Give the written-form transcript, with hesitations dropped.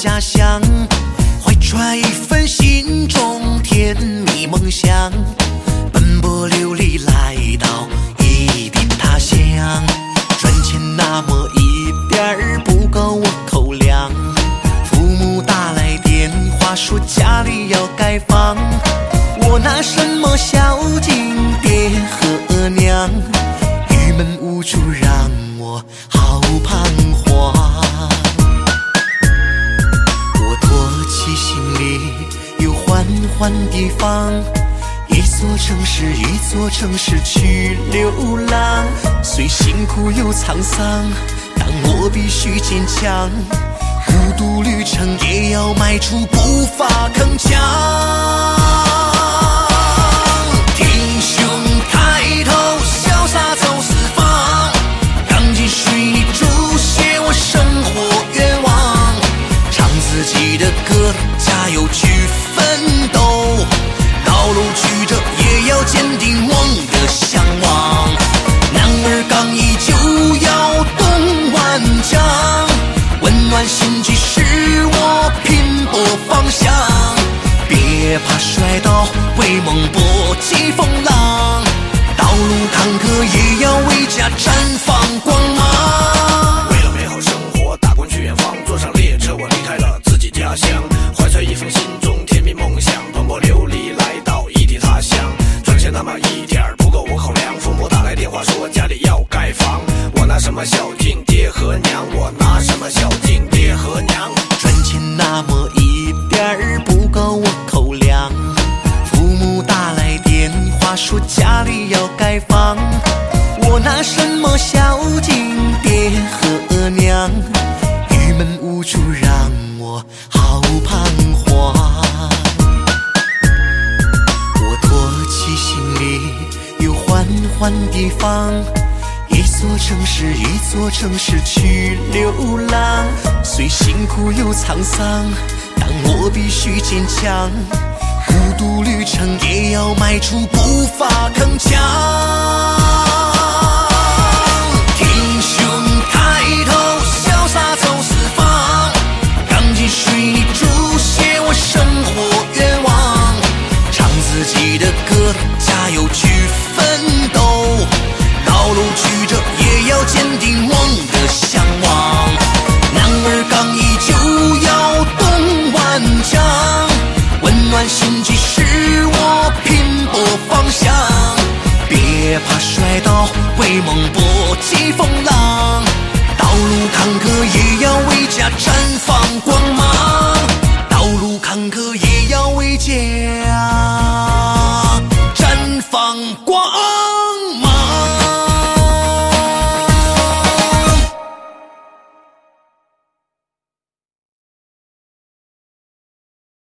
家乡，怀揣一份心中甜蜜梦想，奔波流离来到异地他乡。赚钱那么一点儿不够我口粮，父母打来电话说家里要盖房，我拿什么孝敬爹和娘？郁闷无助让我好彷徨。我托起行李又缓缓地放，一座城市一座城市去流浪，虽辛苦又沧桑，但我必须坚强，孤独旅程也要迈出步伐铿锵。挺胸抬头潇洒走四方，钢筋水泥书写我生活愿望，唱自己的歌，加油去奋斗，道路曲折也要坚定梦的向往。男儿刚毅就要动顽强，温暖心即是我拼搏方向。别怕摔倒，为梦搏击风浪，道路坎坷也要为家绽放光芒。 为了美好生活，打工去远方，坐上列车，我离开了自己家乡，怀揣一份心中甜蜜梦想，奔波流离来到异地他乡。赚钱那么一点儿不够我口粮，父母打来电话说家里要盖房，我拿什么孝敬爹和娘？我拿什么孝敬爹和娘？ 赚钱那么一点儿不够我口粮，父母打来电话说家里要盖房，我拿什么孝敬爹和娘？郁闷无助让我好彷徨。我托起行李又缓缓地放，一座城市一座城市去流浪，虽辛苦又沧桑，但我必须坚强，孤独旅程也要迈出步伐铿锵。挺胸抬头潇洒走四方，钢筋水泥书写我生活愿望，唱自己的歌，加油去奋斗，道路曲折也要坚定梦的向往。男儿刚毅就要动顽强，温暖心即是我拼搏方向。别怕摔倒，为梦搏击风浪，道路坎坷也要为家绽